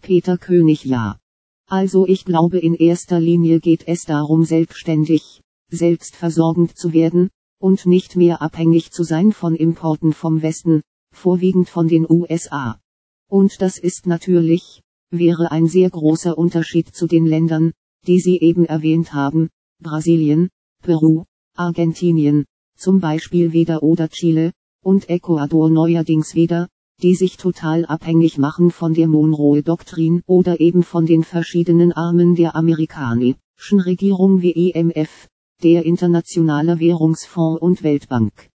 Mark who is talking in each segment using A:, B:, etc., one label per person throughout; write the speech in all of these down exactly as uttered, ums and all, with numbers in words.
A: Peter König: Ja. Also ich glaube, in erster Linie geht es darum, selbstständig, selbstversorgend zu werden, und nicht mehr abhängig zu sein von Importen vom Westen, vorwiegend von den U S A. Und das ist natürlich, wäre ein sehr großer Unterschied zu den Ländern, die Sie eben erwähnt haben, Brasilien, Peru, Argentinien, zum Beispiel wieder, oder Chile, und Ecuador neuerdings wieder, die sich total abhängig machen von der Monroe-Doktrin oder eben von den verschiedenen Armen der amerikanischen Regierung wie I M F, der Internationale Währungsfonds und Weltbank.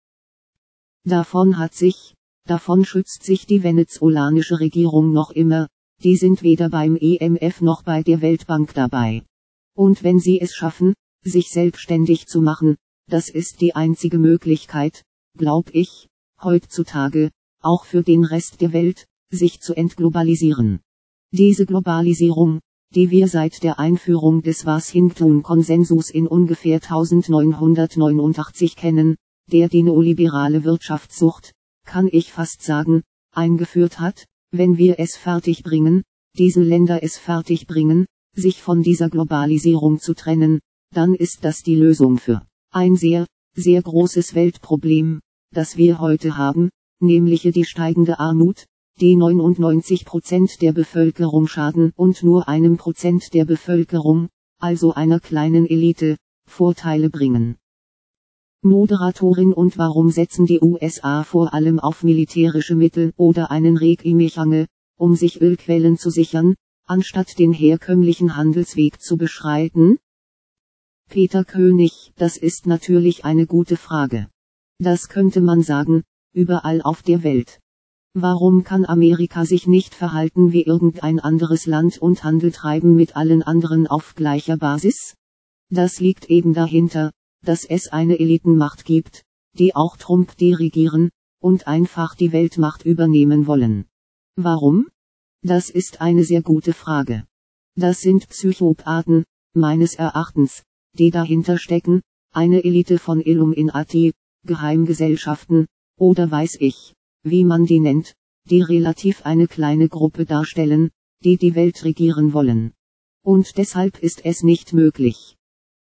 A: Davon hat sich, davon schützt sich die venezolanische Regierung noch immer, die sind weder beim I M F noch bei der Weltbank dabei. Und wenn sie es schaffen, sich selbstständig zu machen, das ist die einzige Möglichkeit, glaub ich, heutzutage, auch für den Rest der Welt, sich zu entglobalisieren. Diese Globalisierung, die wir seit der Einführung des Washington-Konsensus in ungefähr neunzehnhundertneunundachtzig kennen, der die neoliberale Wirtschaftssucht, kann ich fast sagen, eingeführt hat, wenn wir es fertigbringen, diese Länder es fertigbringen, sich von dieser Globalisierung zu trennen, dann ist das die Lösung für ein sehr, sehr großes Weltproblem, das wir heute haben, nämlich die steigende Armut, die neunundneunzig Prozent der Bevölkerung schaden und nur einem Prozent der Bevölkerung, also einer kleinen Elite, Vorteile bringen. Moderatorin: Und warum setzen die U S A vor allem auf militärische Mittel oder einen Regime-Change, um sich Ölquellen zu sichern, anstatt den herkömmlichen Handelsweg zu beschreiten? Peter König: Das ist natürlich eine gute Frage. Das könnte man sagen, überall auf der Welt. Warum kann Amerika sich nicht verhalten wie irgendein anderes Land und Handel treiben mit allen anderen auf gleicher Basis? Das liegt eben dahinter, dass es eine Elitenmacht gibt, die auch Trump dirigieren, und einfach die Weltmacht übernehmen wollen. Warum? Das ist eine sehr gute Frage. Das sind Psychopathen, meines Erachtens, die dahinter stecken, eine Elite von Illuminati, Geheimgesellschaften, oder weiß ich, wie man die nennt, die relativ eine kleine Gruppe darstellen, die die Welt regieren wollen. Und deshalb ist es nicht möglich.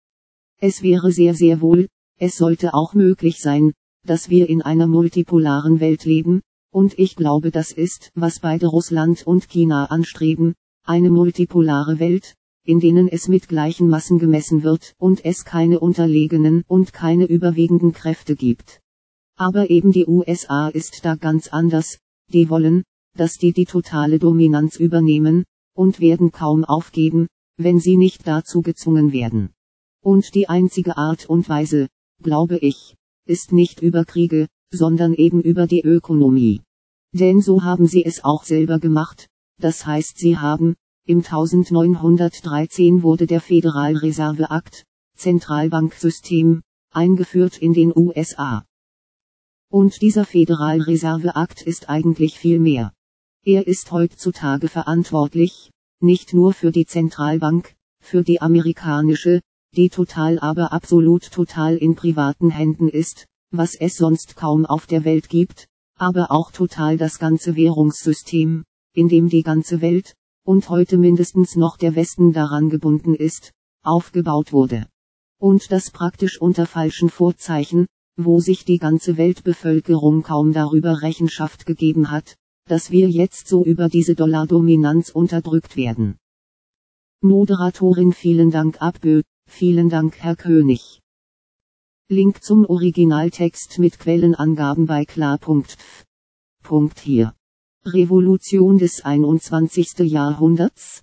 A: Es wäre sehr sehr wohl, es sollte auch möglich sein, dass wir in einer multipolaren Welt leben, und ich glaube, das ist, was beide Russland und China anstreben, eine multipolare Welt, in denen es mit gleichen Massen gemessen wird und es keine unterlegenen und keine überwiegenden Kräfte gibt. Aber eben die U S A ist da ganz anders, die wollen, dass die die totale Dominanz übernehmen, und werden kaum aufgeben, wenn sie nicht dazu gezwungen werden. Und die einzige Art und Weise, glaube ich, ist nicht über Kriege, sondern eben über die Ökonomie. Denn so haben sie es auch selber gemacht, das heißt sie haben, im neunzehnhundertdreizehn wurde der Federal Reserve Act, Zentralbanksystem, eingeführt in den U S A. Und dieser Federal Reserve Act ist eigentlich viel mehr. Er ist heutzutage verantwortlich, nicht nur für die Zentralbank, für die amerikanische, die total aber absolut total in privaten Händen ist, was es sonst kaum auf der Welt gibt, aber auch total das ganze Währungssystem, in dem die ganze Welt, und heute mindestens noch der Westen daran gebunden ist, aufgebaut wurde. Und das praktisch unter falschen Vorzeichen, wo sich die ganze Weltbevölkerung kaum darüber Rechenschaft gegeben hat, dass wir jetzt so über diese Dollardominanz unterdrückt werden. Moderatorin: Vielen Dank Abbö, vielen Dank Herr König. Link zum Originaltext mit Quellenangaben bei klar.pf. Hier. Revolution des einundzwanzigsten Jahrhunderts?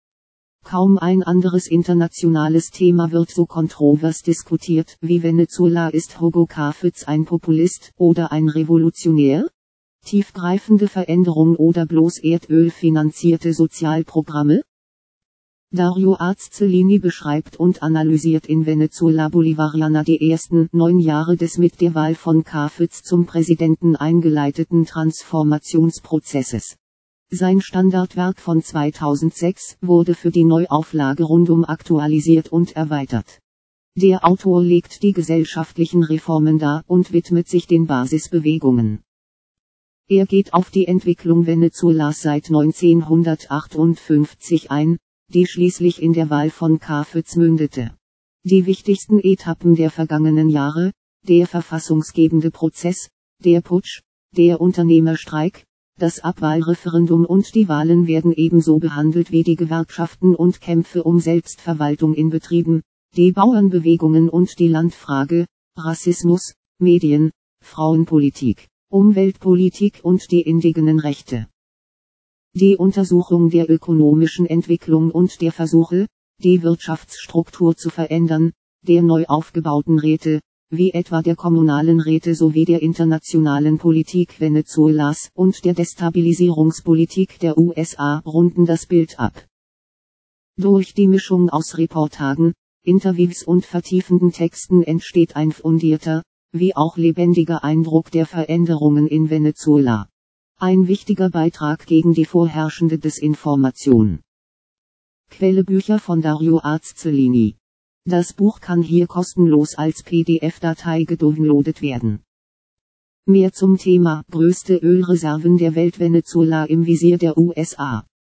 A: Kaum ein anderes internationales Thema wird so kontrovers diskutiert wie Venezuela. Ist Hugo Chavez ein Populist oder ein Revolutionär? Tiefgreifende Veränderung oder bloß erdölfinanzierte Sozialprogramme? Dario Arzellini beschreibt und analysiert in Venezuela Bolivariana die ersten neun Jahre des mit der Wahl von Chavez zum Präsidenten eingeleiteten Transformationsprozesses. Sein Standardwerk von zweitausendsechs wurde für die Neuauflage rundum aktualisiert und erweitert. Der Autor legt die gesellschaftlichen Reformen dar und widmet sich den Basisbewegungen. Er geht auf die Entwicklung Venezuelas seit neunzehnhundertachtundfünfzig ein, die schließlich in der Wahl von Cárfez mündete. Die wichtigsten Etappen der vergangenen Jahre, der verfassungsgebende Prozess, der Putsch, der Unternehmerstreik, das Abwahlreferendum und die Wahlen werden ebenso behandelt wie die Gewerkschaften und Kämpfe um Selbstverwaltung in Betrieben, die Bauernbewegungen und die Landfrage, Rassismus, Medien, Frauenpolitik, Umweltpolitik und die indigenen Rechte. Die Untersuchung der ökonomischen Entwicklung und der Versuche, die Wirtschaftsstruktur zu verändern, der neu aufgebauten Räte, wie etwa der kommunalen Räte sowie der internationalen Politik Venezuelas und der Destabilisierungspolitik der U S A runden das Bild ab. Durch die Mischung aus Reportagen, Interviews und vertiefenden Texten entsteht ein fundierter, wie auch lebendiger Eindruck der Veränderungen in Venezuela. Ein wichtiger Beitrag gegen die vorherrschende Desinformation. Quelle: Bücher von Dario Arzzellini. Das Buch kann hier kostenlos als P D F-Datei gedownloadet werden. Mehr zum Thema: größte Ölreserven der Welt, Venezuela im Visier der U S A.